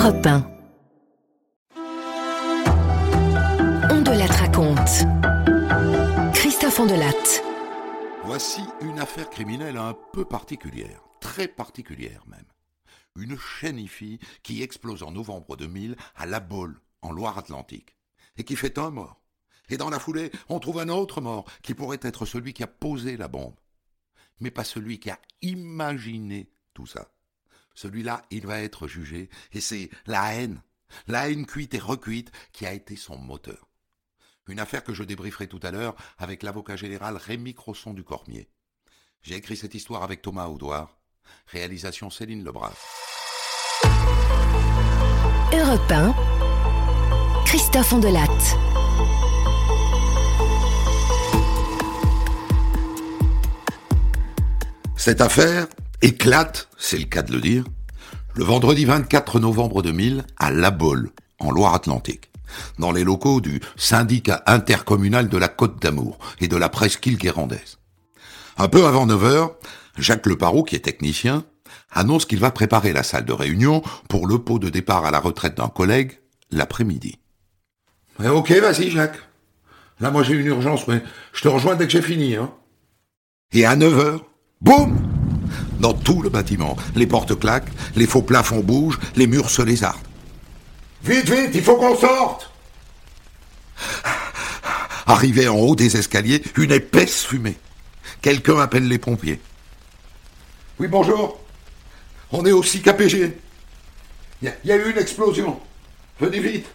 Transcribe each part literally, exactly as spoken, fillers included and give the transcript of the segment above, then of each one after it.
Europe un. On de la raconte. Christophe Ondelatte. Voici une affaire criminelle un peu particulière, très particulière même. Une chénifie qui explose en novembre deux mille à La Baule, en Loire-Atlantique, et qui fait un mort. Et dans la foulée, on trouve un autre mort qui pourrait être celui qui a posé la bombe. Mais pas celui qui a imaginé tout ça. Celui-là, il va être jugé, et c'est la haine, la haine cuite et recuite qui a été son moteur. Une affaire que je débrieferai tout à l'heure avec l'avocat général Rémi Crosson du Cormier. J'ai écrit cette histoire avec Thomas Audouard. Réalisation Céline Lebrun. Europe un. Christophe Ondelatte. Cette affaire éclate, c'est le cas de le dire, le vendredi vingt-quatre novembre deux mille à La Baule, en Loire-Atlantique, dans les locaux du syndicat intercommunal de la Côte d'Amour et de la presqu'île guérandaise. Un peu avant neuf heures, Jacques Leparoux, qui est technicien, annonce qu'il va préparer la salle de réunion pour le pot de départ à la retraite d'un collègue l'après-midi. Eh ok, vas-y Jacques. Là, moi j'ai une urgence, mais je te rejoins dès que j'ai fini. Hein. Et à neuf heures, boum! Dans tout le bâtiment, les portes claquent, les faux plafonds bougent, les murs se lézardent. Vite, vite, il faut qu'on sorte! Arrivé en haut des escaliers, une épaisse fumée. Quelqu'un appelle les pompiers. Oui, bonjour. On est au S I C A P G. Il y, y a eu une explosion. Venez vite.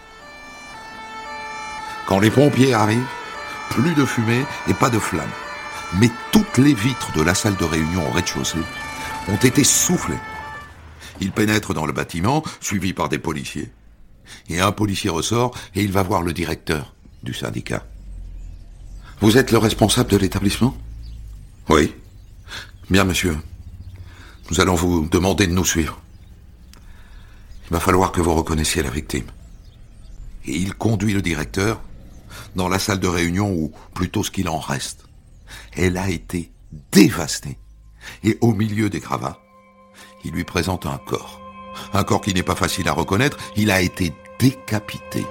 Quand les pompiers arrivent, plus de fumée et pas de flamme. Mais toutes les vitres de la salle de réunion au rez-de-chaussée ont été soufflées. Ils pénètrent dans le bâtiment, suivis par des policiers. Et un policier ressort et il va voir le directeur du syndicat. Vous êtes le responsable de l'établissement ? Oui. Bien, monsieur. Nous allons vous demander de nous suivre. Il va falloir que vous reconnaissiez la victime. Et il conduit le directeur dans la salle de réunion, ou plutôt ce qu'il en reste. Elle a été dévastée. Et au milieu des gravats, il lui présente un corps. Un corps qui n'est pas facile à reconnaître. Il a été décapité.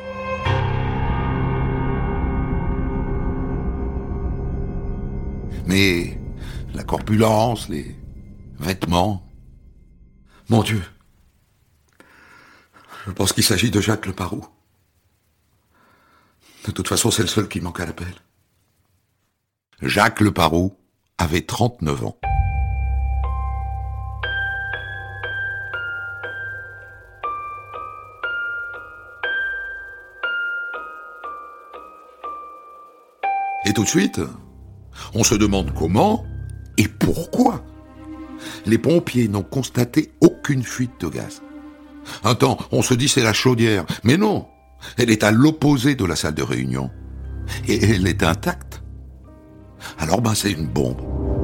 Mais la corpulence, les vêtements... Mon Dieu. Je pense qu'il s'agit de Jacques Leparoux. De toute façon, c'est le seul qui manque à l'appel. Jacques Leparoux avait trente-neuf ans. Et tout de suite, on se demande comment et pourquoi les pompiers n'ont constaté aucune fuite de gaz. Un temps, on se dit c'est la chaudière, mais non, elle est à l'opposé de la salle de réunion. Et elle est intacte. Alors ben c'est une bombe.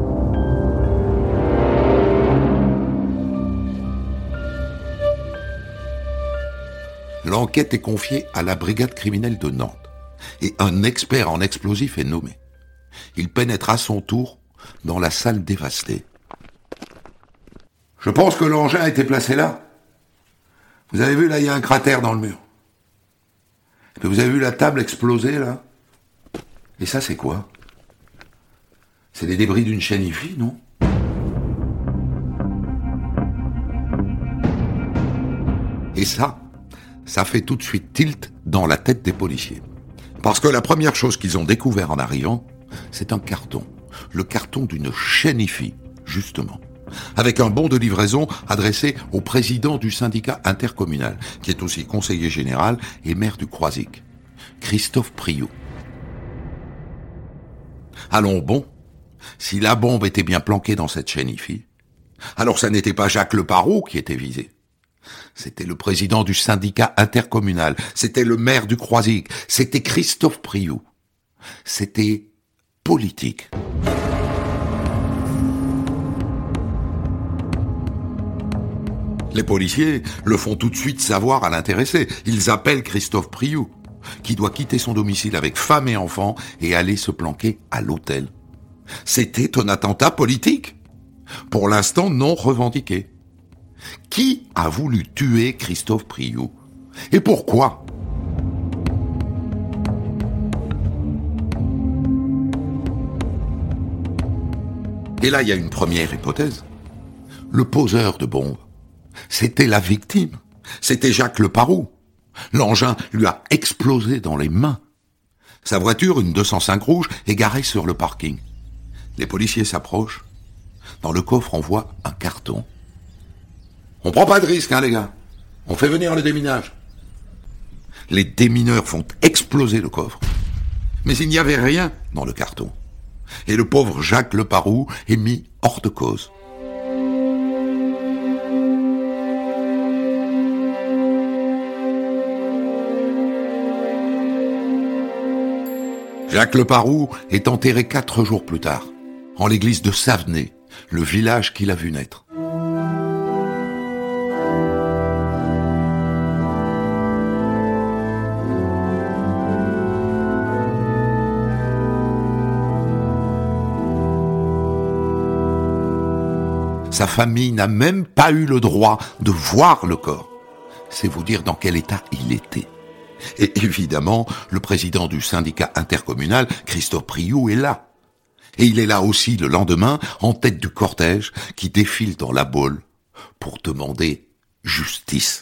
L'enquête est confiée à la brigade criminelle de Nantes. Et un expert en explosifs est nommé. Il pénètre à son tour dans la salle dévastée. Je pense que l'engin a été placé là. Vous avez vu, là, il y a un cratère dans le mur. Et puis vous avez vu la table exploser, là ? Et ça, c'est quoi ? C'est les débris d'une chénifie, non ? Et ça, ça fait tout de suite tilt dans la tête des policiers. Parce que la première chose qu'ils ont découvert en arrivant, c'est un carton. Le carton d'une chénifie, justement. Avec un bon de livraison adressé au président du syndicat intercommunal, qui est aussi conseiller général et maire du Croisic, Christophe Priou. Allons bon, si la bombe était bien planquée dans cette chénifie, alors ça n'était pas Jacques Leparoux qui était visé. C'était le président du syndicat intercommunal, c'était le maire du Croisic, c'était Christophe Priou. C'était politique. Les policiers le font tout de suite savoir à l'intéressé. Ils appellent Christophe Priou, qui doit quitter son domicile avec femme et enfants et aller se planquer à l'hôtel. C'était un attentat politique, pour l'instant non revendiqué. Qui a voulu tuer Christophe Priou? Et pourquoi? Et là, il y a une première hypothèse. Le poseur de bombe, c'était la victime. C'était Jacques Leparoux. L'engin lui a explosé dans les mains. Sa voiture, une deux cent cinq rouge, est garée sur le parking. Les policiers s'approchent. Dans le coffre, on voit un carton. On prend pas de risque, hein, les gars. On fait venir le déminage. Les démineurs font exploser le coffre. Mais il n'y avait rien dans le carton. Et le pauvre Jacques Leparoux est mis hors de cause. Jacques Leparoux est enterré quatre jours plus tard, en l'église de Savenay, le village qu'il a vu naître. Sa famille n'a même pas eu le droit de voir le corps. C'est vous dire dans quel état il était. Et évidemment, le président du syndicat intercommunal, Christophe Priou, est là. Et il est là aussi le lendemain, en tête du cortège, qui défile dans la Baule pour demander justice.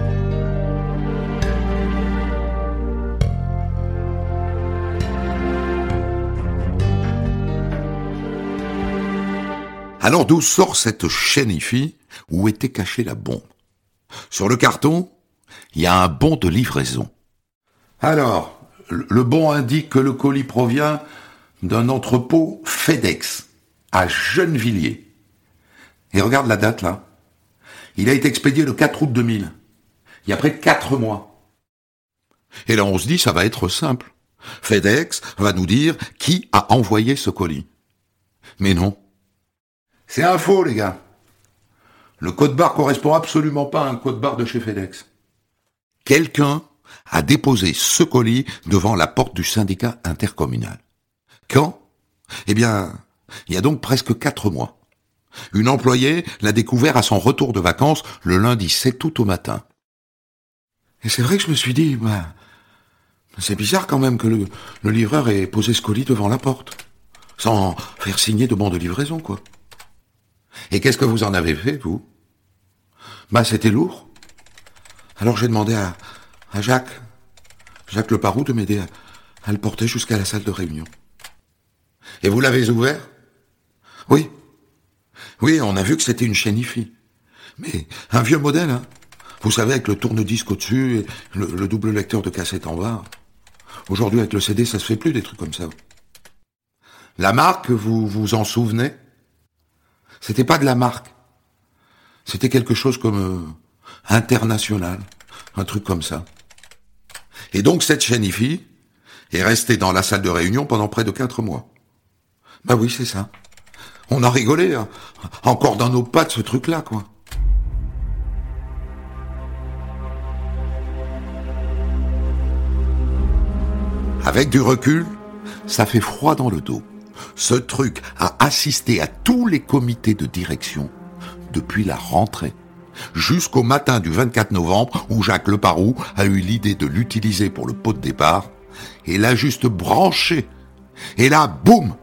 Alors d'où sort cette chénifie où était cachée la bombe? Sur le carton, il y a un bon de livraison. Alors, le bon indique que le colis provient d'un entrepôt FedEx à Gennevilliers. Et regarde la date là. Il a été expédié le quatre août deux mille. Il y a près de quatre mois. Et là on se dit ça va être simple. FedEx va nous dire qui a envoyé ce colis. Mais non. C'est un faux, les gars. Le code barre correspond absolument pas à un code barre de chez FedEx. Quelqu'un a déposé ce colis devant la porte du syndicat intercommunal. Quand? Eh bien, il y a donc presque quatre mois. Une employée l'a découvert à son retour de vacances le lundi sept août au matin. Et c'est vrai que je me suis dit, bah, c'est bizarre quand même que le, le livreur ait posé ce colis devant la porte, sans faire signer de bon de livraison, quoi. Et qu'est-ce que vous en avez fait, vous? Bah, c'était lourd. Alors j'ai demandé à, à Jacques, Jacques Leparoux, de m'aider à, à le porter jusqu'à la salle de réunion. Et vous l'avez ouvert? Oui. Oui, on a vu que c'était une chénifie. Mais un vieux modèle, hein. Vous savez, avec le tourne-disque au-dessus et le, le double lecteur de cassette en bas. Aujourd'hui, avec le C D, ça se fait plus, des trucs comme ça. La marque, vous vous en souvenez? C'était pas de la marque. C'était quelque chose comme euh, international. Un truc comme ça. Et donc, cette chénifie est restée dans la salle de réunion pendant près de quatre mois. Bah oui, c'est ça. On a rigolé, hein. Encore dans nos pattes, ce truc-là, quoi. Avec du recul, ça fait froid dans le dos. Ce truc a assisté à tous les comités de direction depuis la rentrée, jusqu'au matin du vingt-quatre novembre où Jacques Leparoux a eu l'idée de l'utiliser pour le pot de départ et l'a juste branché. Et là, boum!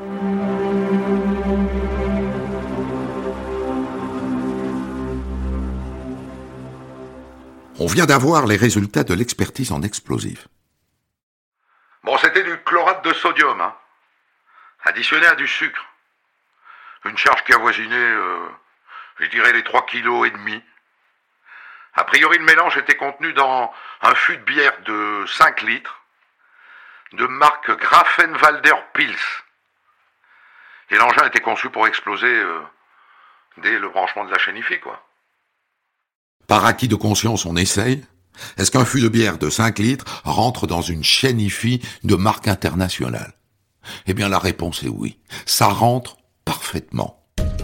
On vient d'avoir les résultats de l'expertise en explosifs. Bon, c'était du chlorate de sodium, hein, additionné à du sucre. Une charge qui avoisinait, euh, je dirais, les trois kilos et demi. A priori, le mélange était contenu dans un fût de bière de cinq litres, de marque Grafenwalder Pils. Et l'engin était conçu pour exploser euh, dès le branchement de la chénifie, quoi. Par acquis de conscience, on essaye. Est-ce qu'un fût de bière de cinq litres rentre dans une chénifie de marque internationale? Eh bien, la réponse est oui. Ça rentre parfaitement.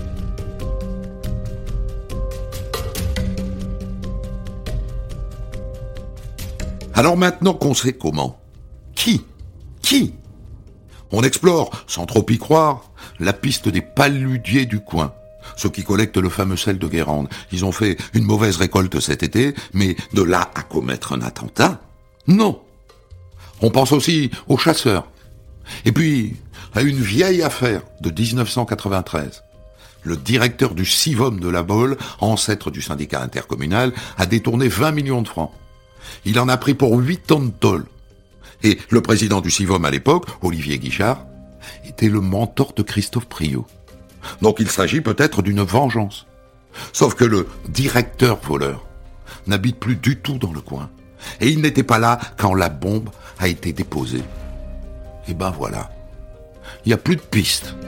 Alors maintenant qu'on sait comment, qui Qui On explore, sans trop y croire, la piste des paludiers du coin, Ceux qui collectent le fameux sel de Guérande. Ils ont fait une mauvaise récolte cet été, mais de là à commettre un attentat, non. On pense aussi aux chasseurs. Et puis, à une vieille affaire de dix-neuf cent quatre-vingt-treize. Le directeur du Sivom de la Baule, ancêtre du syndicat intercommunal, a détourné vingt millions de francs. Il en a pris pour huit tonnes de tôle. Et le président du Sivom à l'époque, Olivier Guichard, était le mentor de Christophe Priou. Donc il s'agit peut-être d'une vengeance. Sauf que le directeur voleur n'habite plus du tout dans le coin. Et il n'était pas là quand la bombe a été déposée. Et ben voilà. Il n'y a plus de piste.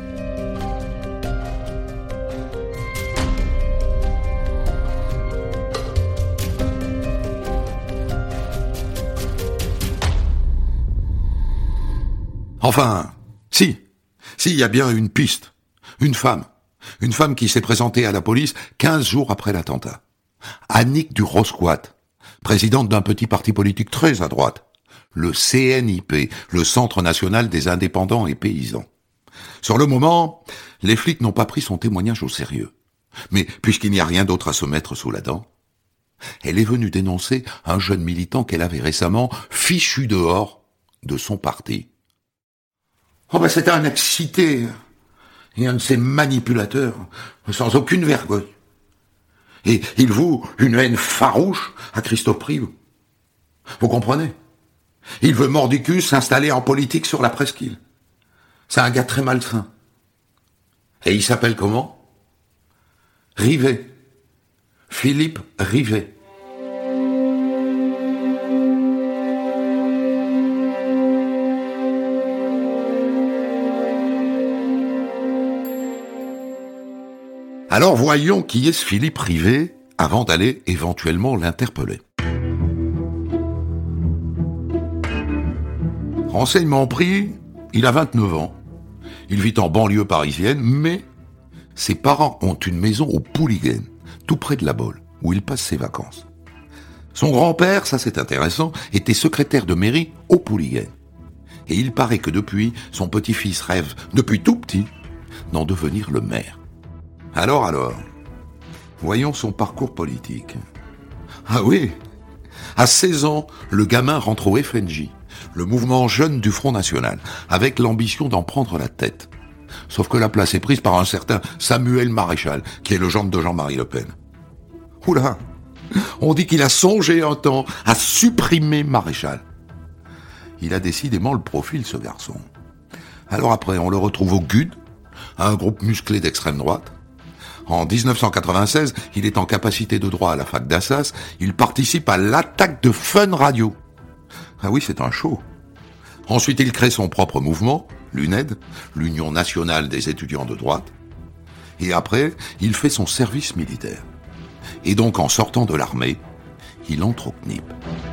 Enfin, si. Si, il y a bien une piste. Une femme. Une femme qui s'est présentée à la police quinze jours après l'attentat. Annick du Rosquat, présidente d'un petit parti politique très à droite. Le C N I P, le Centre national des indépendants et paysans. Sur le moment, les flics n'ont pas pris son témoignage au sérieux. Mais puisqu'il n'y a rien d'autre à se mettre sous la dent, elle est venue dénoncer un jeune militant qu'elle avait récemment fichu dehors de son parti. Oh ben c'était un excité et un de ces manipulateurs sans aucune vergogne. Et il voue une haine farouche à Christophe Priou. Vous comprenez? Il veut mordicus s'installer en politique sur la presqu'île. C'est un gars très malsain. Et il s'appelle comment? Rivet. Philippe Rivet. Alors voyons qui est ce Philippe Rivet avant d'aller éventuellement l'interpeller. Renseignement pris, il a vingt-neuf ans. Il vit en banlieue parisienne, mais ses parents ont une maison au Pouliguen, tout près de la Baule, où il passe ses vacances. Son grand-père, ça c'est intéressant, était secrétaire de mairie au Pouliguen. Et il paraît que depuis, son petit-fils rêve, depuis tout petit, d'en devenir le maire. Alors, alors, voyons son parcours politique. Ah oui, à seize ans, le gamin rentre au F N J, le mouvement jeune du Front National, avec l'ambition d'en prendre la tête. Sauf que la place est prise par un certain Samuel Maréchal, qui est le gendre de Jean-Marie Le Pen. Oula, on dit qu'il a songé un temps à supprimer Maréchal. Il a décidément le profil, ce garçon. Alors après, on le retrouve au G U D, un groupe musclé d'extrême droite. En dix-neuf cent quatre-vingt-seize, il est en capacité de droit à la fac d'Assas. Il participe à l'attaque de Fun Radio. Ah oui, c'est un show. Ensuite, il crée son propre mouvement, l'U N E D, l'Union nationale des étudiants de droite. Et après, il fait son service militaire. Et donc, en sortant de l'armée, il entre au C N I P.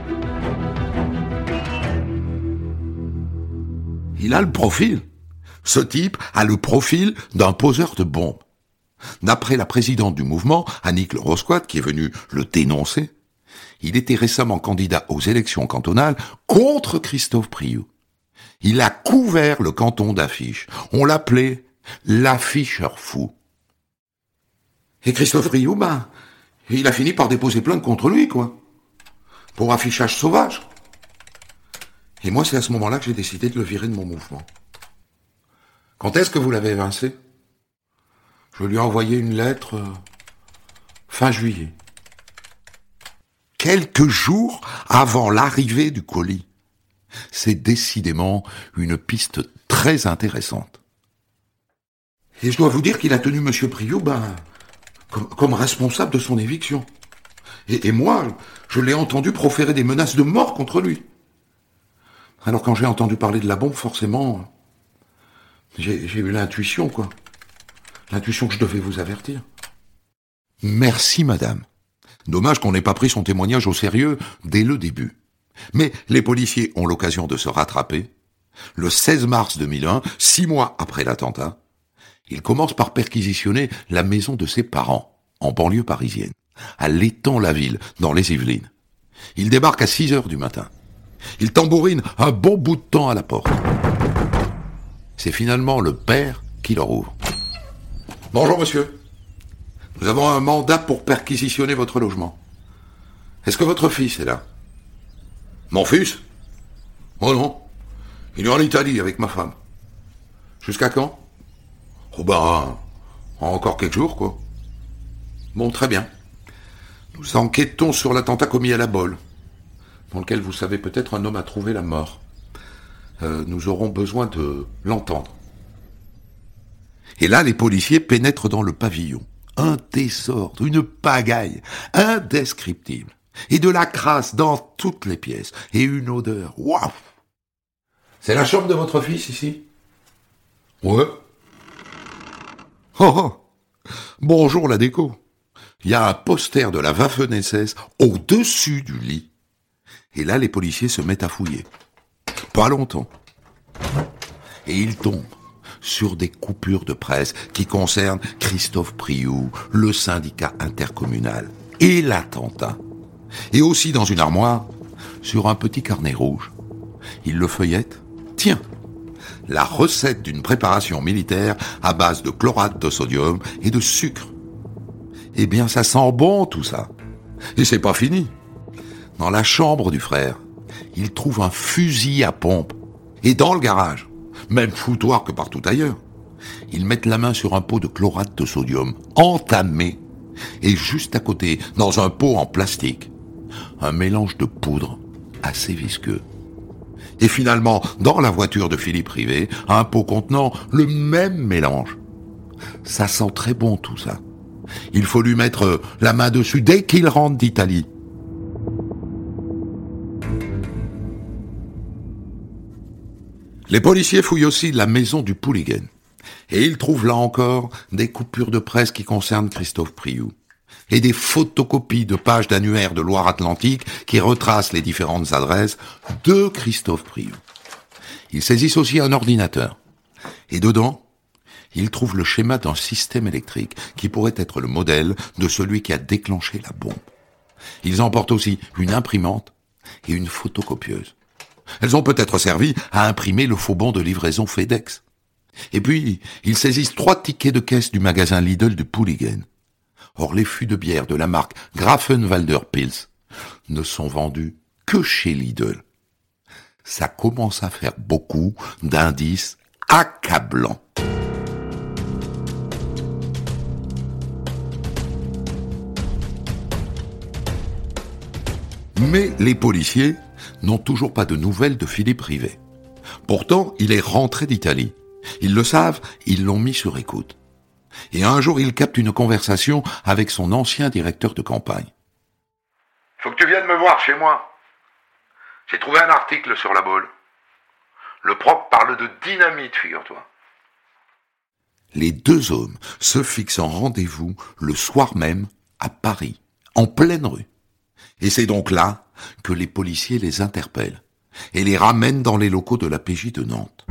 Il a le profil. Ce type a le profil d'un poseur de bombes. D'après la présidente du mouvement, Annick le Rosquat, qui est venue le dénoncer, il était récemment candidat aux élections cantonales contre Christophe Priou. Il a couvert le canton d'affiches. On l'appelait l'afficheur fou. Et Christophe Priou, ben, il a fini par déposer plainte contre lui, quoi. Pour affichage sauvage. Et moi, c'est à ce moment-là que j'ai décidé de le virer de mon mouvement. Quand est-ce que vous l'avez évincé ? Je lui ai envoyé une lettre euh, fin juillet. Quelques jours avant l'arrivée du colis. C'est décidément une piste très intéressante. Et je dois vous dire qu'il a tenu M. Priou ben, comme, comme responsable de son éviction. Et, et moi, je l'ai entendu proférer des menaces de mort contre lui. Alors quand j'ai entendu parler de la bombe, forcément, j'ai, j'ai eu l'intuition, quoi. L'intuition que je devais vous avertir. Merci, madame. Dommage qu'on n'ait pas pris son témoignage au sérieux dès le début. Mais les policiers ont l'occasion de se rattraper. Le seize mars deux mille un, six mois après l'attentat, ils commencent par perquisitionner la maison de ses parents, en banlieue parisienne, à l'Étang-la-Ville, dans les Yvelines. Ils débarquent à six heures du matin. Ils tambourinent un bon bout de temps à la porte. C'est finalement le père qui leur ouvre. « Bonjour, monsieur. Nous avons un mandat pour perquisitionner votre logement. Est-ce que votre fils est là? Mon fils? Oh non. Il est en Italie avec ma femme. Jusqu'à quand? Oh ben, encore quelques jours, quoi. Bon, très bien. Nous enquêtons sur l'attentat commis à La Baule, dans lequel vous savez peut-être un homme a trouvé la mort. Euh, nous aurons besoin de l'entendre. Et là, les policiers pénètrent dans le pavillon. Un désordre, une pagaille, indescriptible. Et de la crasse dans toutes les pièces. Et une odeur. Waouh! C'est la chambre de votre fils, ici? Ouais. Oh, oh. Bonjour la déco. Il y a un poster de la Waffen-S S au-dessus du lit. Et là, les policiers se mettent à fouiller. Pas longtemps. Et ils tombent sur des coupures de presse qui concernent Christophe Priou, le syndicat intercommunal et l'attentat. Et aussi dans une armoire, sur un petit carnet rouge. Ils le feuillettent. Tiens, la recette d'une préparation militaire à base de chlorate de sodium et de sucre. Eh bien, ça sent bon tout ça. Et c'est pas fini. Dans la chambre du frère, ils trouvent un fusil à pompe. Et dans le garage, même foutoir que partout ailleurs, ils mettent la main sur un pot de chlorate de sodium entamé. Et juste à côté, dans un pot en plastique, un mélange de poudre assez visqueux. Et finalement, dans la voiture de Philippe Rivet, un pot contenant le même mélange. Ça sent très bon tout ça. Il faut lui mettre la main dessus dès qu'il rentre d'Italie. Les policiers fouillent aussi la maison du Pouliguen. Et ils trouvent là encore des coupures de presse qui concernent Christophe Priou. Et des photocopies de pages d'annuaires de Loire-Atlantique qui retracent les différentes adresses de Christophe Priou. Ils saisissent aussi un ordinateur. Et dedans, ils trouvent le schéma d'un système électrique qui pourrait être le modèle de celui qui a déclenché la bombe. Ils emportent aussi une imprimante et une photocopieuse. Elles ont peut-être servi à imprimer le faux bon de livraison FedEx. Et puis, ils saisissent trois tickets de caisse du magasin Lidl du Pouliguen. Or, les fûts de bière de la marque Grafenwalder Pils ne sont vendus que chez Lidl. Ça commence à faire beaucoup d'indices accablants. Mais les policiers n'ont toujours pas de nouvelles de Philippe Rivet. Pourtant, il est rentré d'Italie. Ils le savent, ils l'ont mis sur écoute. Et un jour, il capte une conversation avec son ancien directeur de campagne. « Faut que tu viennes me voir chez moi. J'ai trouvé un article sur La Baule. Le proc parle de dynamite, figure-toi. » Les deux hommes se fixent en rendez-vous le soir même à Paris, en pleine rue. Et c'est donc là que les policiers les interpellent et les ramènent dans les locaux de la P J de Nantes.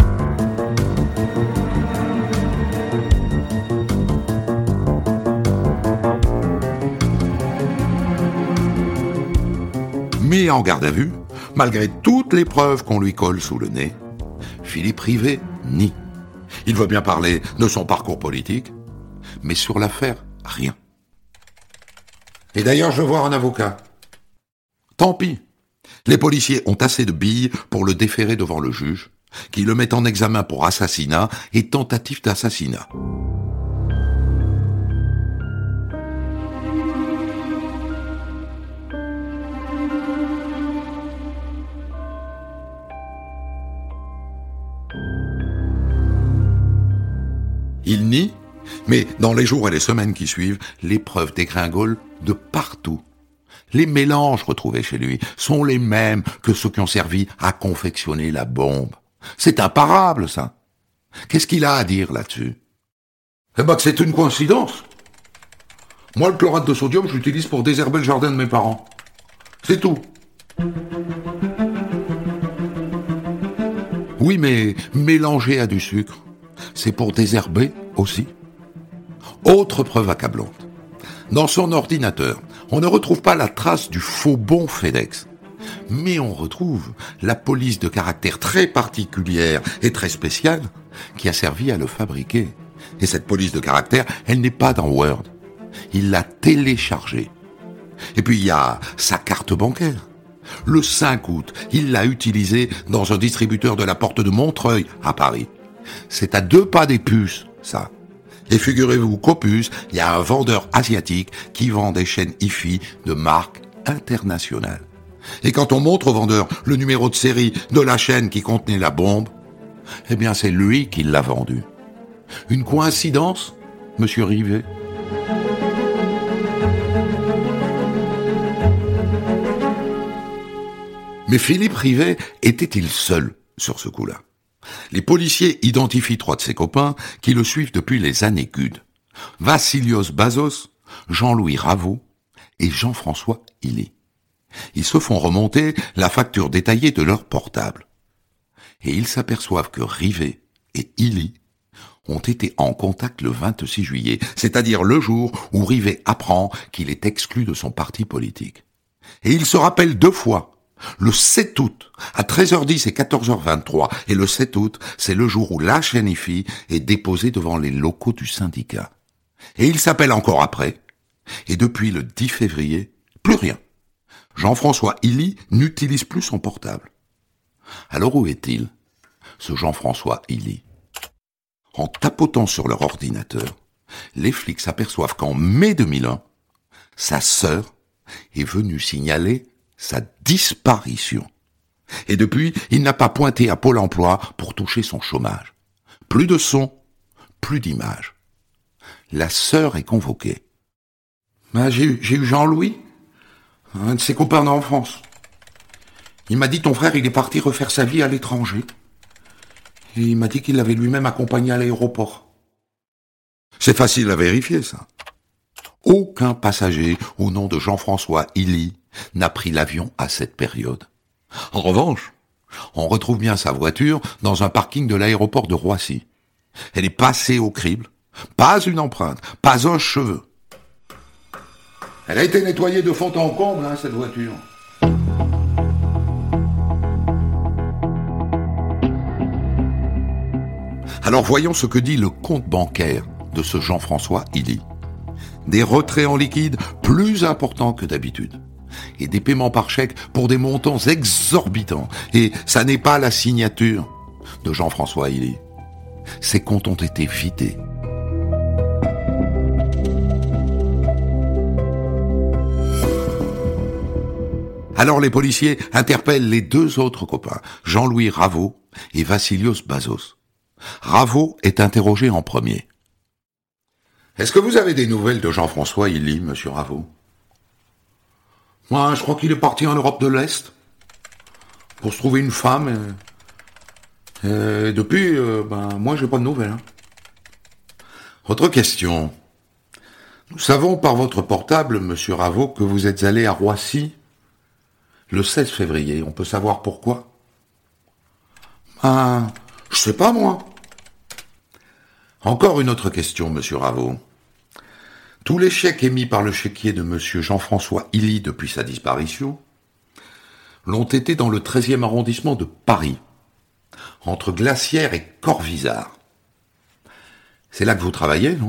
Mis en garde à vue, malgré toutes les preuves qu'on lui colle sous le nez, Philippe Rivet nie. Il veut bien parler de son parcours politique, mais sur l'affaire, rien. Et d'ailleurs, je veux voir un avocat. Tant pis. Les policiers ont assez de billes pour le déférer devant le juge, qui le met en examen pour assassinat et tentative d'assassinat. Il nie, mais dans les jours et les semaines qui suivent, les preuves dégringolent de partout. Les mélanges retrouvés chez lui sont les mêmes que ceux qui ont servi à confectionner la bombe. C'est imparable, ça. Qu'est-ce qu'il a à dire là-dessus? Eh ben que c'est une coïncidence. Moi, le chlorate de sodium, je l'utilise pour désherber le jardin de mes parents. C'est tout. Oui, mais mélangé à du sucre, c'est pour désherber aussi. Autre preuve accablante. Dans son ordinateur, on ne retrouve pas la trace du faux bon FedEx. Mais on retrouve la police de caractère très particulière et très spéciale qui a servi à le fabriquer. Et cette police de caractère, elle n'est pas dans Word. il l'a téléchargée. Et puis il y a sa carte bancaire. Le cinq août, il l'a utilisée dans un distributeur de la porte de Montreuil, à Paris. C'est à deux pas des puces, ça. Et figurez-vous qu'aux puces, il y a un vendeur asiatique qui vend des chaînes hi-fi de marque internationale. Et quand on montre au vendeur le numéro de série de la chaîne qui contenait la bombe, eh bien c'est lui qui l'a vendue. Une coïncidence, monsieur Rivet ? Mais Philippe Rivet était-il seul sur ce coup-là ? Les policiers identifient trois de ses copains qui le suivent depuis les années Gudes. Vassilios Bazos, Jean-Louis Ravaud et Jean-François Hilly. Ils se font remonter la facture détaillée de leur portable. Et ils s'aperçoivent que Rivet et Hilly ont été en contact le vingt-six juillet, c'est-à-dire le jour où Rivet apprend qu'il est exclu de son parti politique. Et il se rappelle deux fois. Le sept août, à treize heures dix et quatorze heures vingt-trois, et le sept août, c'est le jour où la chaîne hi-fi est déposée devant les locaux du syndicat. Et il s'appelle encore après, et depuis le dix février, plus rien. Jean-François Hilly n'utilise plus son portable. Alors où est-il, ce Jean-François Hilly ? En tapotant sur leur ordinateur, les flics s'aperçoivent qu'en mai deux mille un, sa sœur est venue signaler sa disparition. Et depuis, il n'a pas pointé à Pôle emploi pour toucher son chômage. Plus de son, plus d'image. La sœur est convoquée. Ben, j'ai eu, j'ai eu Jean-Louis, un de ses copains d'enfance. Il m'a dit, ton frère, il est parti refaire sa vie à l'étranger. Et il m'a dit qu'il l'avait lui-même accompagné à l'aéroport. C'est facile à vérifier, ça. Aucun passager au nom de Jean-François Hilly n'a pris l'avion à cette période. En revanche, on retrouve bien sa voiture dans un parking de l'aéroport de Roissy. Elle est passée au crible, pas une empreinte, pas un cheveu. Elle a été nettoyée de fond en comble, hein, cette voiture. Alors voyons ce que dit le compte bancaire de ce Jean-François Hilly. Des retraits en liquide plus importants que d'habitude. Et des paiements par chèque pour des montants exorbitants. Et ça n'est pas la signature de Jean-François Hilly. Ces comptes ont été vidés. Alors les policiers interpellent les deux autres copains, Jean-Louis Ravaud et Vassilios Bazos. Ravaud est interrogé en premier. Est-ce que vous avez des nouvelles de Jean-François Hilly, monsieur Ravaud ? Moi, je crois qu'il est parti en Europe de l'Est pour se trouver une femme. Et, et depuis, euh, ben, moi, j'ai pas de nouvelles. Hein. Autre question. Nous savons par votre portable, monsieur Ravaud, que vous êtes allé à Roissy le seize février. On peut savoir pourquoi ? Ben, je sais pas, moi. Encore une autre question, monsieur Ravaud. Tous les chèques émis par le chéquier de monsieur Jean-François Hilly depuis sa disparition l'ont été dans le treizième arrondissement de Paris, entre Glacière et Corvisart. C'est là que vous travaillez, non ?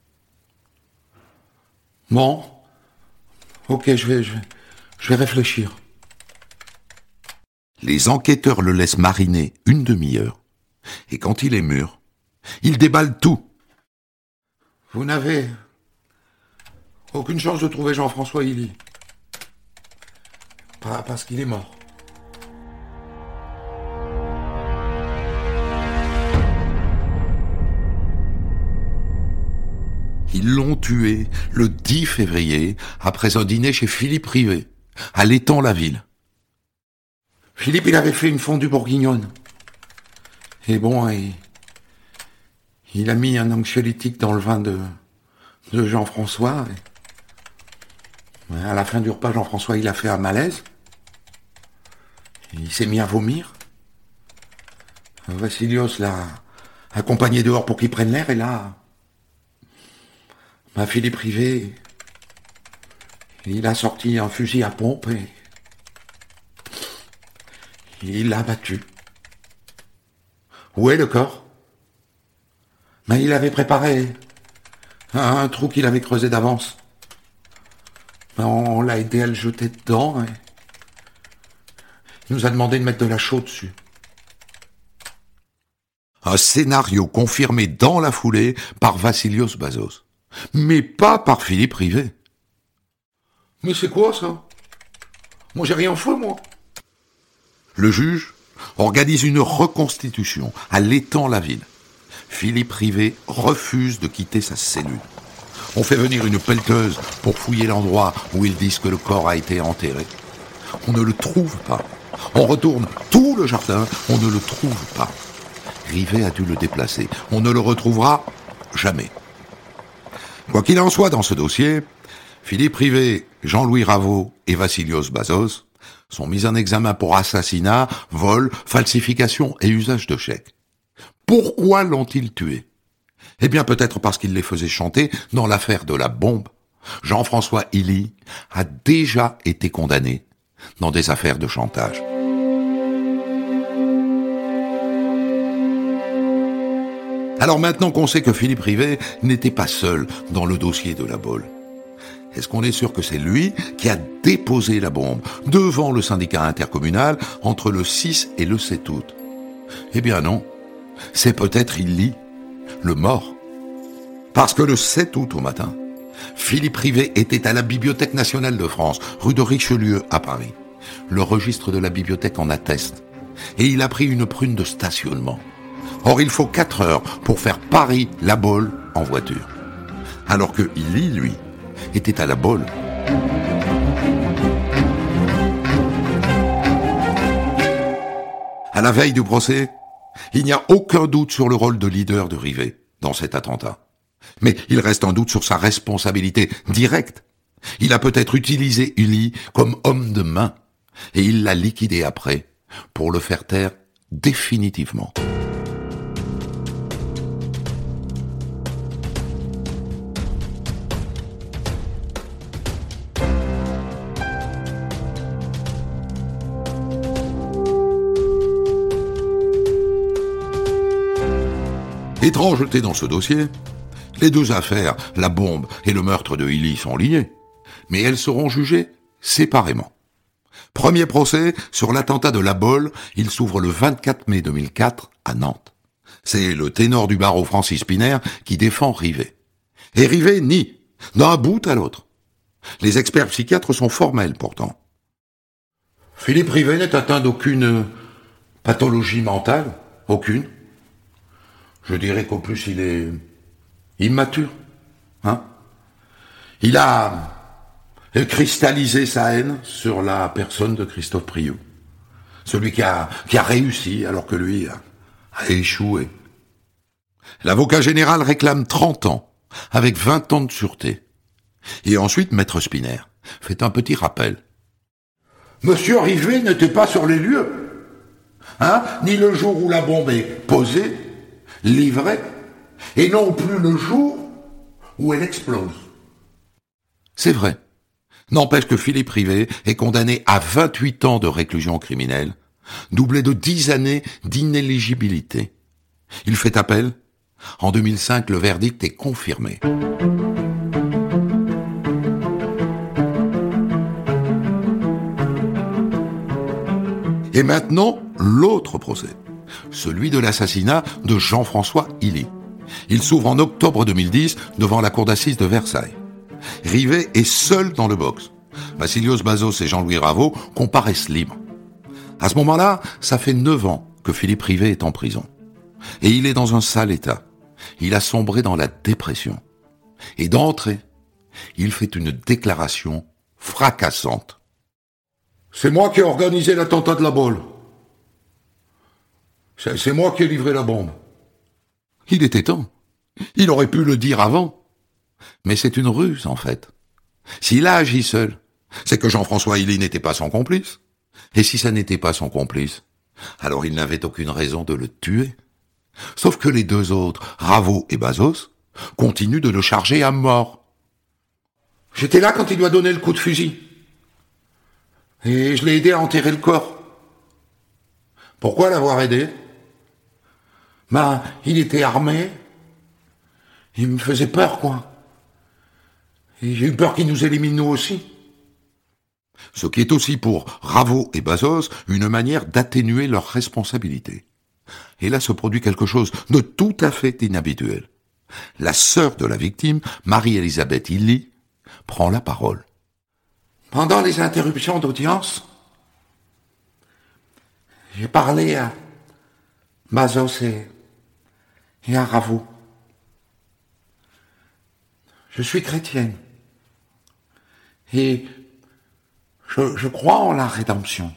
Bon. Ok, je vais, je vais, je vais réfléchir. Les enquêteurs le laissent mariner une demi-heure, et quand il est mûr, ils déballent tout. Vous n'avez aucune chance de trouver Jean-François Hilly. Pas parce qu'il est mort. Ils l'ont tué le dix février après un dîner chez Philippe Rivet, à l'Étang-la-Ville. Philippe, il avait fait une fondue bourguignonne. Et bon, il, il a mis un anxiolytique dans le vin de, de Jean-François. Et à la fin du repas, Jean-François, il a fait un malaise. Il s'est mis à vomir. Vassilios l'a accompagné dehors pour qu'il prenne l'air, et là, bah, Philippe Rivet, il a sorti un fusil à pompe et il l'a abattu. Où est le corps ? Ben, il avait préparé Un trou qu'il avait creusé d'avance. On l'a aidé à le jeter dedans. Et il nous a demandé de mettre de la chaux dessus. Un scénario confirmé dans la foulée par Vassilios Bazos. Mais pas par Philippe Rivet. Mais c'est quoi ça? Moi j'ai rien fait, moi. Le juge organise une reconstitution à l'Étang-la-Ville. Philippe Rivet refuse de quitter sa cellule. On fait venir une pelleteuse pour fouiller l'endroit où ils disent que le corps a été enterré. On ne le trouve pas. On retourne tout le jardin, on ne le trouve pas. Rivet a dû le déplacer. On ne le retrouvera jamais. Quoi qu'il en soit dans ce dossier, Philippe Rivet, Jean-Louis Ravaud et Vassilios Bazos sont mis en examen pour assassinat, vol, falsification et usage de chèques. Pourquoi l'ont-ils tué? Eh bien peut-être parce qu'il les faisait chanter dans l'affaire de la bombe. Jean-François Hilly a déjà été condamné dans des affaires de chantage. Alors maintenant qu'on sait que Philippe Rivet n'était pas seul dans le dossier de la Baule, est-ce qu'on est sûr que c'est lui qui a déposé la bombe devant le syndicat intercommunal entre le six et le sept août? Eh bien non, c'est peut-être Hilly, le mort. Parce que le sept août au matin, Philippe Rivet était à la Bibliothèque nationale de France, rue de Richelieu à Paris. Le registre de la bibliothèque en atteste. Et il a pris une prune de stationnement. Or, il faut quatre heures pour faire Paris-La Baule en voiture. Alors que Hilly, lui, était à La Baule. À la veille du procès, il n'y a aucun doute sur le rôle de leader de Rivet dans cet attentat. Mais il reste un doute sur sa responsabilité directe. Il a peut-être utilisé Hilly comme homme de main, et il l'a liquidé après, pour le faire taire définitivement. Étrangeté dans ce dossier, les deux affaires, la bombe et le meurtre de Hilly, sont liées, mais elles seront jugées séparément. Premier procès sur l'attentat de La Baule, il s'ouvre le vingt-quatre mai deux mille quatre à Nantes. C'est le ténor du barreau Francis Piner qui défend Rivet. Et Rivet nie, d'un bout à l'autre. Les experts psychiatres sont formels pourtant. Philippe Rivet n'est atteint d'aucune pathologie mentale, aucune. Je dirais qu'au plus il est immature, hein. Il a cristallisé sa haine sur la personne de Christophe Priou. Celui qui a, qui a réussi alors que lui a, a échoué. L'avocat général réclame trente ans, avec vingt ans de sûreté. Et ensuite, Maître Spiner fait un petit rappel. Monsieur Rivet n'était pas sur les lieux, hein, ni le jour où la bombe est posée, livrée, et non plus le jour où elle explose. C'est vrai. N'empêche que Philippe Rivet est condamné à vingt-huit ans de réclusion criminelle, doublé de dix années d'inéligibilité. Il fait appel. En deux mille cinq, le verdict est confirmé. Et maintenant, l'autre procès. Celui de l'assassinat de Jean-François Hilly. Il s'ouvre en octobre deux mille dix devant la cour d'assises de Versailles. Rivet est seul dans le box. Vassilios Bazos et Jean-Louis Ravaud comparaissent libres. À ce moment-là, ça fait neuf ans que Philippe Rivet est en prison. Et il est dans un sale état. Il a sombré dans la dépression. Et d'entrée, il fait une déclaration fracassante. C'est moi qui ai organisé l'attentat de La Baule. C'est, c'est moi qui ai livré la bombe. Il était temps. Il aurait pu le dire avant. Mais c'est une ruse, en fait. S'il a agi seul, c'est que Jean-François Hilly n'était pas son complice. Et si ça n'était pas son complice, alors il n'avait aucune raison de le tuer. Sauf que les deux autres, Ravaud et Bazos, continuent de le charger à mort. J'étais là quand il lui a donné le coup de fusil. Et je l'ai aidé à enterrer le corps. Pourquoi l'avoir aidé? Ben, il était armé. Il me faisait peur, quoi. Et j'ai eu peur qu'ils nous éliminent nous aussi. Ce qui est aussi pour Ravo et Bazos une manière d'atténuer leurs responsabilités. Et là se produit quelque chose de tout à fait inhabituel. La sœur de la victime, Marie-Elisabeth Illy, prend la parole. Pendant les interruptions d'audience, j'ai parlé à Bazos et, et à Ravo. Je suis chrétienne. Et je, je crois en la rédemption.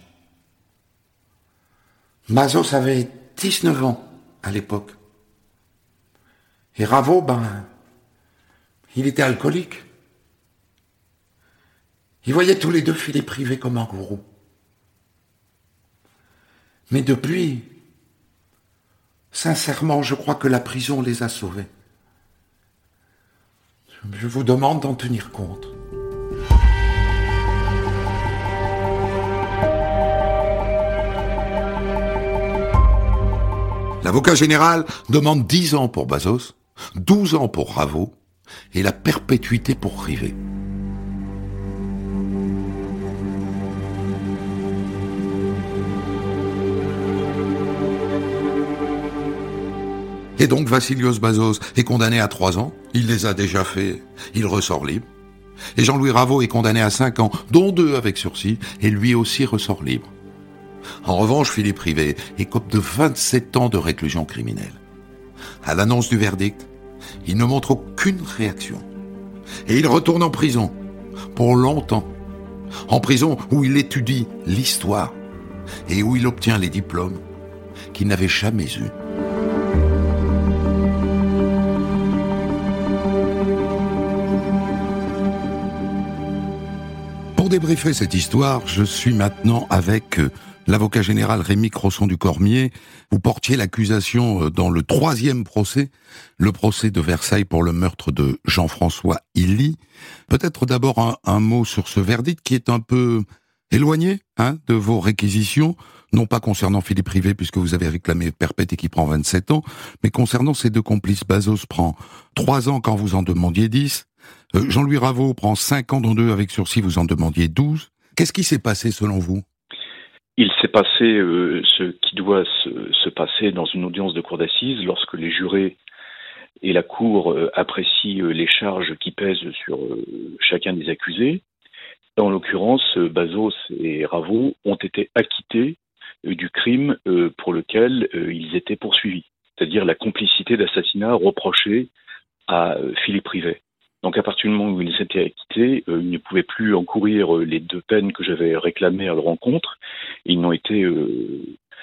Bazos avait dix-neuf ans à l'époque. Et Ravo, ben, il était alcoolique. Ils voyaient tous les deux Philippe Rivet comme un gourou. Mais depuis, sincèrement, je crois que la prison les a sauvés. Je vous demande d'en tenir compte. L'avocat général demande dix ans pour Bazos, douze ans pour Ravo et la perpétuité pour Rivet. Et donc Vassilios Bazos est condamné à trois ans, il les a déjà fait, il ressort libre. Et Jean-Louis Ravo est condamné à cinq ans, dont deux avec sursis, et lui aussi ressort libre. En revanche, Philippe Rivet écope de vingt-sept ans de réclusion criminelle. À l'annonce du verdict, il ne montre aucune réaction. Et il retourne en prison, pour longtemps. En prison où il étudie l'histoire et où il obtient les diplômes qu'il n'avait jamais eus. Pour débriefer cette histoire, je suis maintenant avec l'avocat général Rémy Crosson du Cormier. Vous portiez l'accusation dans le troisième procès, le procès de Versailles pour le meurtre de Jean-François Illy. Peut-être d'abord un, un mot sur ce verdict qui est un peu éloigné hein, de vos réquisitions, non pas concernant Philippe Rivet puisque vous avez réclamé perpète et qui prend vingt-sept ans, mais concernant ces deux complices. Bazos prend trois ans quand vous en demandiez dix. Euh, Jean-Louis Ravo prend cinq ans dont deux avec sursis, vous en demandiez douze. Qu'est-ce qui s'est passé selon vous ? Il s'est passé euh, ce qui doit se, se passer dans une audience de cour d'assises lorsque les jurés et la cour euh, apprécient euh, les charges qui pèsent sur euh, chacun des accusés. En l'occurrence, euh, Bazos et Ravo ont été acquittés euh, du crime euh, pour lequel euh, ils étaient poursuivis, c'est-à-dire la complicité d'assassinat reprochée à euh, Philippe Rivet. Donc à partir du moment où ils étaient acquittés, euh, ils ne pouvaient plus encourir euh, les deux peines que j'avais réclamées à leur encontre. Ils n'ont été euh,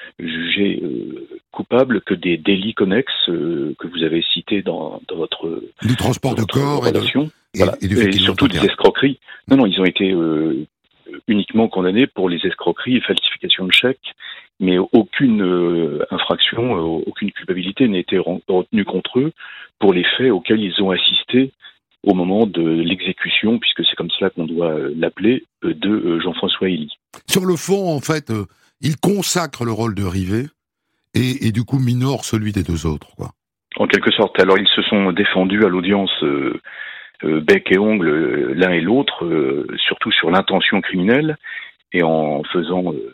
jugés euh, coupables que des délits connexes euh, que vous avez cités dans, dans votre du transport de corps et, de, et, voilà. et, du et surtout des escroqueries. Non, non, ils ont été euh, uniquement condamnés pour les escroqueries et falsifications de chèques, mais aucune euh, infraction, euh, aucune culpabilité n'a été retenue contre eux pour les faits auxquels ils ont assisté au moment de l'exécution, puisque c'est comme cela qu'on doit l'appeler, de Jean-François Illy. Sur le fond, en fait, euh, il consacre le rôle de Rivet et, et du coup minore celui des deux autres, quoi. En quelque sorte. Alors ils se sont défendus à l'audience euh, euh, bec et ongle euh, l'un et l'autre, euh, surtout sur l'intention criminelle, et en faisant euh,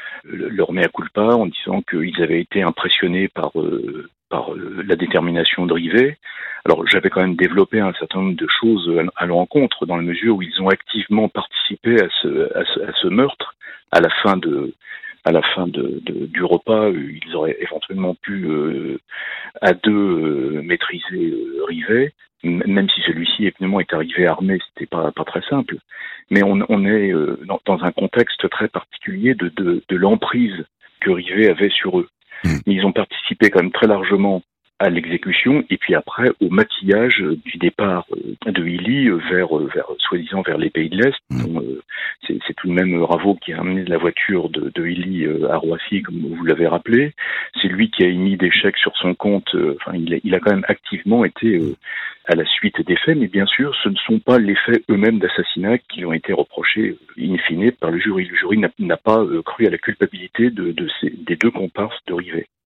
leur mea culpa, en disant qu'ils avaient été impressionnés par... Euh, par la détermination de Rivet. Alors j'avais quand même développé un certain nombre de choses à leur encontre, dans la mesure où ils ont activement participé à ce, à ce, à ce meurtre. À la fin de, à la fin de, de, du repas, ils auraient éventuellement pu euh, à deux euh, maîtriser euh, Rivet, même si celui-ci évidemment est arrivé armé, c'était pas pas très simple. Mais on, on est euh, dans, dans un contexte très particulier de, de, de l'emprise que Rivet avait sur eux. Mais ils ont participé quand même très largement à l'exécution et puis après au maquillage du départ de Illy vers, vers soi-disant vers les pays de l'Est. Mmh. Donc, c'est, c'est tout de même Ravo qui a amené de la voiture de, de Illy à Roissy, comme vous l'avez rappelé. C'est lui qui a émis des chèques sur son compte. Enfin, il a, il a quand même activement été à la suite des faits, mais bien sûr, ce ne sont pas les faits eux-mêmes d'assassinat qui ont été reprochés in fine par le jury. Le jury n'a, n'a pas cru à la culpabilité de, de ces, des deux comparses de Rivet.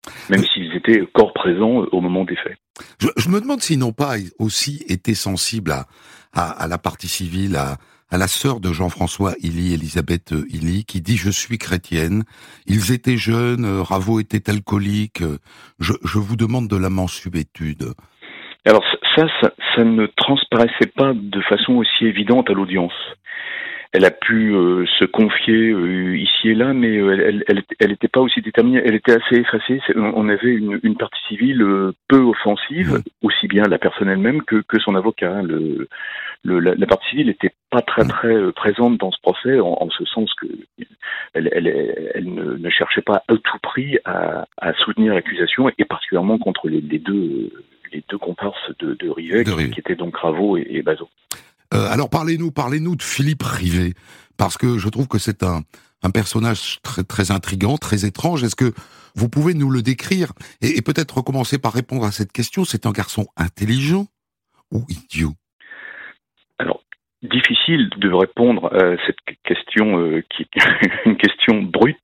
même s'ils étaient corps présents au moment des faits. Je, je me demande s'ils n'ont pas aussi été sensibles à, à, à la partie civile, à, à la sœur de Jean-François Hilly, Elisabeth Hilly, qui dit « je suis chrétienne ». Ils étaient jeunes, Ravo était alcoolique. Je, je vous demande de la mansuétude. Alors ça, ça, ça ne transparaissait pas de façon aussi évidente à l'audience. Elle a pu euh, se confier euh, ici et là, mais euh, elle, elle, elle était pas aussi déterminée. Elle était assez effacée. C'est, on avait une, une partie civile euh, peu offensive, aussi bien la personne elle-même que, que son avocat. Le, le, la, la partie civile n'était pas très très euh, présente dans ce procès, en, en ce sens que elle, elle, elle ne, ne cherchait pas à tout prix à, à soutenir l'accusation, et particulièrement contre les, les deux les deux comparses de, de Rivet, qui, qui étaient donc Ravo et, et Bazot. Euh, alors parlez-nous, parlez-nous de Philippe Rivet, parce que je trouve que c'est un, un personnage très, très intriguant, très étrange. Est-ce que vous pouvez nous le décrire et, et peut-être recommencer par répondre à cette question? C'est un garçon intelligent ou idiot? Alors, difficile de répondre à cette question euh, qui est une question brute.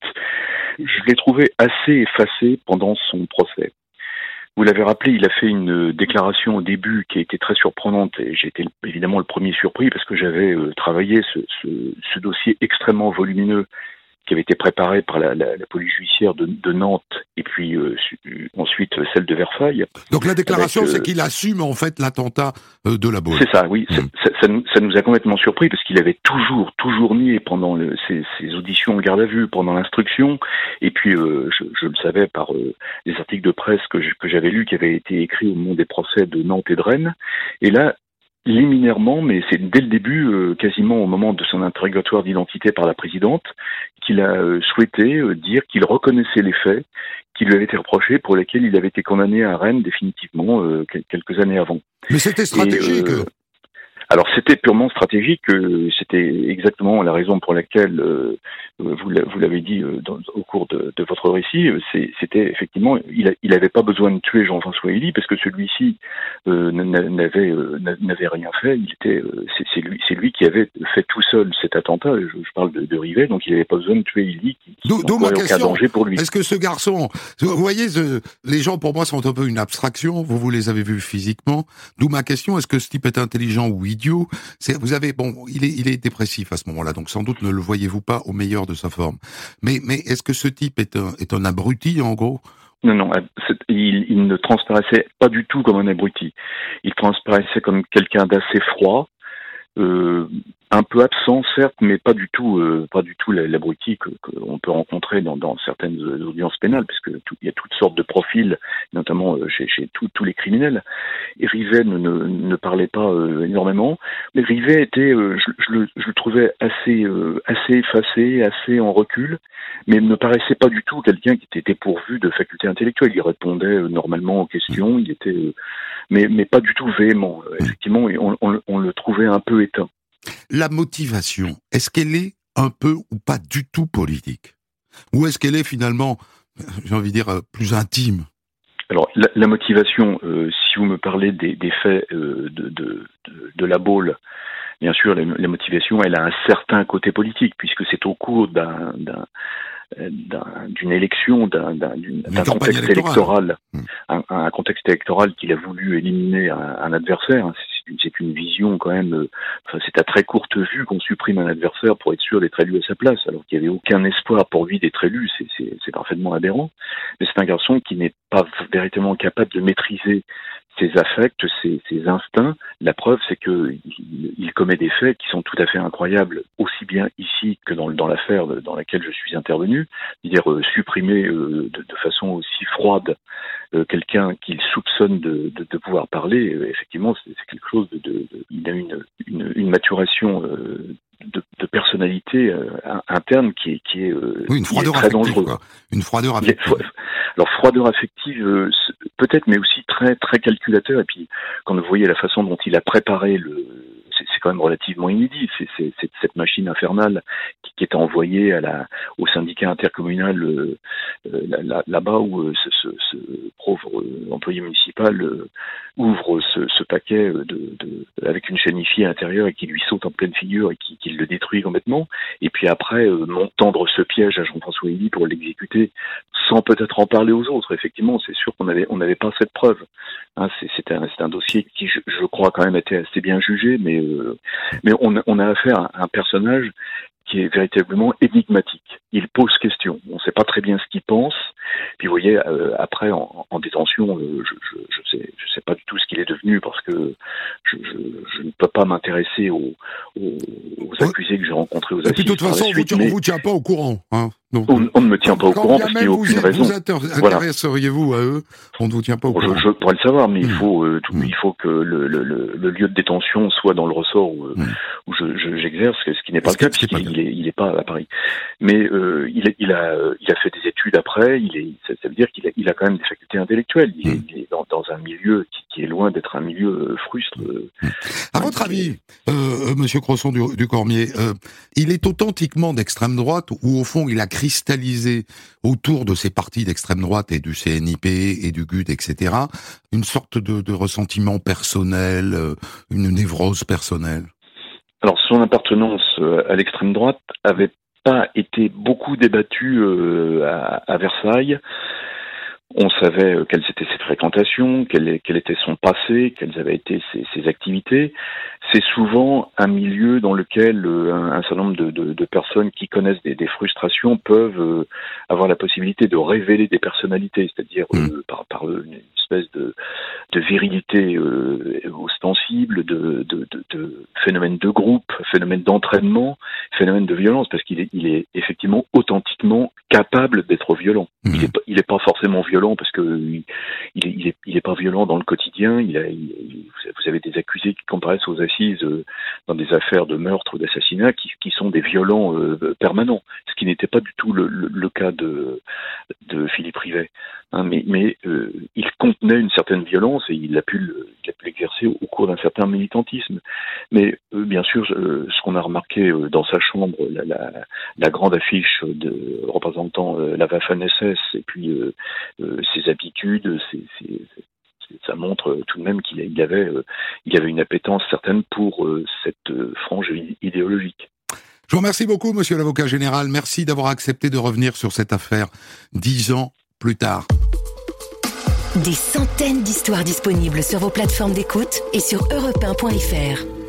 Je l'ai trouvé assez effacé pendant son procès. Vous l'avez rappelé, il a fait une déclaration au début qui a été très surprenante, et j'ai été évidemment le premier surpris parce que j'avais euh, travaillé ce, ce, ce dossier extrêmement volumineux qui avait été préparé par la, la, la police judiciaire de, de Nantes et puis euh, ensuite celle de Versailles. Donc la déclaration, avec, euh, c'est qu'il assume en fait l'attentat euh, de la Baule. C'est ça, oui. Mmh. Ça, ça, ça, nous, ça nous a complètement surpris parce qu'il avait toujours, toujours nié pendant le, ses, ses auditions en garde à vue, pendant l'instruction, et puis euh, je, je le savais par euh, les articles de presse que, je, que j'avais lus qui avaient été écrits au moment des procès de Nantes et de Rennes. Et là, liminairement, mais c'est dès le début, euh, quasiment au moment de son interrogatoire d'identité par la présidente, qu'il a euh, souhaité euh, dire qu'il reconnaissait les faits qui lui avaient été reprochés, pour lesquels il avait été condamné à Rennes définitivement euh, quelques années avant. Mais c'était stratégique. Et, euh, alors c'était purement stratégique, euh, c'était exactement la raison pour laquelle, euh, vous, vous l'avez dit euh, dans, au cours de, de votre récit, euh, c'est, c'était effectivement, il n'avait pas besoin de tuer Jean-François Hilly, parce que celui-ci euh, n'avait, euh, n'avait rien fait, il était, euh, c'est, c'est, lui, c'est lui qui avait fait tout seul cet attentat, je, je parle de, de Rivet, donc il n'avait pas besoin de tuer Hilly, qui n'aurait aucun danger pour lui. Est-ce que ce garçon, vous voyez, ce, les gens pour moi sont un peu une abstraction, vous, vous les avez vus physiquement, d'où ma question, est-ce que ce type est intelligent ou idiot? C'est, vous avez, bon, il est, il est dépressif à ce moment-là, donc sans doute ne le voyez-vous pas au meilleur de sa forme. Mais, mais est-ce que ce type est un, est un abruti, en gros? Non, non, il, il ne transparaissait pas du tout comme un abruti. Il transparaissait comme quelqu'un d'assez froid, euh, un peu absent certes, mais pas du tout, euh, pas du tout l'abruti que, qu'on peut rencontrer dans, dans certaines audiences pénales, parce que tout, il y a toutes sortes de profils, notamment chez, chez tout, tous les criminels. Et Rivet ne, ne, ne parlait pas euh, énormément, mais Rivet était, euh, je, je, le, je le trouvais assez, euh, assez effacé, assez en recul, mais ne paraissait pas du tout quelqu'un qui était dépourvu de facultés intellectuelles. Il répondait euh, normalement aux questions, il était, euh, mais, mais pas du tout véhément. Euh, effectivement, on, on, on le trouvait un peu éteint. La motivation, est-ce qu'elle est un peu ou pas du tout politique? Ou est-ce qu'elle est finalement, j'ai envie de dire, plus intime? Alors, la, la motivation, euh, si vous me parlez des, des faits euh, de, de, de, de la Baule, bien sûr, la, la motivation, elle a un certain côté politique, puisque c'est au cours d'un, d'un, d'un, d'une élection, d'un, d'un, d'un contexte électoral, mmh. un, un contexte électoral qu'il a voulu éliminer un, un adversaire. C'est une, c'est une vision quand même, euh, enfin, c'est à très courte vue qu'on supprime un adversaire pour être sûr d'être élu à sa place, alors qu'il n'y avait aucun espoir pour lui d'être élu, c'est, c'est, c'est parfaitement aberrant. Mais c'est un garçon qui n'est pas véritablement capable de maîtriser ses affects, ses, ses instincts. La preuve, c'est que il, il commet des faits qui sont tout à fait incroyables, aussi bien ici que dans, dans l'affaire dans laquelle je suis intervenu, c'est-à-dire euh, supprimer euh, de, de façon aussi froide euh, quelqu'un qu'il soupçonne de, de, de pouvoir parler. Euh, effectivement, c'est, c'est quelque chose de, de, de, il a une, une, une maturation euh, de, de personnalité euh, interne qui est, qui est, euh, oui, une froideur très affective, dangereuse. Quoi. Une froideur affective. Alors froideur affective, euh, peut-être, mais aussi très très calculateur. Et puis quand vous voyez la façon dont il a préparé le, c'est, c'est quand même relativement inédit. C'est, c'est, c'est cette machine infernale qui, qui est envoyée à la, au syndicat intercommunal euh, euh, là, là, là-bas où euh, ce, ce, ce pauvre euh, employé municipal euh, ouvre ce, ce paquet de, de, avec une chaînifiée à l'intérieur et qui lui saute en pleine figure et qui, qui le détruit complètement. Et puis après, euh, tendre ce piège à Jean-François Elie pour l'exécuter, sans peut-être en parler aux autres. Effectivement, c'est sûr qu'on avait on n'avait pas cette preuve. Hein, c'est, c'est, un, c'est un dossier qui, je, je crois, quand même été assez bien jugé, mais euh, mais on, on a affaire à un personnage qui est véritablement énigmatique. Il pose question. On ne sait pas très bien ce qu'il pense. Puis vous voyez, euh, après, en, en détention, euh, je je je sais, je sais pas du tout ce qu'il est devenu parce que je, je, je ne peux pas m'intéresser aux, aux, aux accusés que j'ai rencontrés aux assises. Et puis de toute façon, suite, on ne vous, vous tient pas au courant. Hein. Donc, on, on ne me tient pas au courant parce qu'il n'y a aucune vous raison. Vous intéresseriez-vous à eux? On ne vous tient pas au courant. Je, je pourrais le savoir, mais mmh. il faut, euh, tout, mmh. il faut que le, le, le, le lieu de détention soit dans le ressort où, mmh. où je, je, j'exerce, ce qui n'est pas le cas puisqu'il n'est il est pas à Paris. Mais euh, il, il a, il a fait des études après. Il est, ça, ça veut dire qu'il a, il a quand même des facultés intellectuelles. Il est, mmh. il est dans, dans un milieu qui, qui est loin d'être un milieu frustre. Mmh. À hein, votre avis, euh, Monsieur Crosson du, du Cormier, euh, il est authentiquement d'extrême droite ou au fond il a cristallisé autour de ces partis d'extrême droite et du C N I P et du G U D, et cetera, une sorte de, de ressentiment personnel, une névrose personnelle? Alors, son appartenance à l'extrême droite avait pas été beaucoup débattue euh, à, à Versailles. On savait euh, quelles étaient ses fréquentations, quel, quel était son passé, quelles avaient été ses, ses activités. C'est souvent un milieu dans lequel euh, un, un certain nombre de, de, de personnes qui connaissent des, des frustrations peuvent euh, avoir la possibilité de révéler des personnalités, c'est-à-dire euh, par, par une espèce de, de virilité euh, ostensible, de, de, de, de phénomène de groupe, phénomène d'entraînement, phénomène de violence, parce qu'il est, il est effectivement authentiquement capable d'être violent. Mmh. Il est, il est pas forcément violent parce que il, il, est, il, est, il est pas violent dans le quotidien. Il a, il, vous avez des accusés qui comparaissent aux assises euh, dans des affaires de meurtre ou d'assassinat qui, qui sont des violents euh, permanents, ce qui n'était pas du tout le, le, le cas de, de Philippe Rivet. Hein, mais mais euh, il contenait une certaine violence et il a pu, le, il a pu l'exercer au, au cours d'un certain militantisme. Mais euh, bien sûr, euh, ce qu'on a remarqué euh, dans sa chambre, la, la, la grande affiche de représentant euh, la Waffen S S et puis euh, euh, ses habitudes, ses, ses, ses, ça montre tout de même qu'il il avait, euh, il avait une appétence certaine pour euh, cette euh, frange idéologique. Je vous remercie beaucoup, monsieur l'avocat général. Merci d'avoir accepté de revenir sur cette affaire dix ans plus tard. Des centaines d'histoires disponibles sur vos plateformes d'écoute et sur europe un point f r.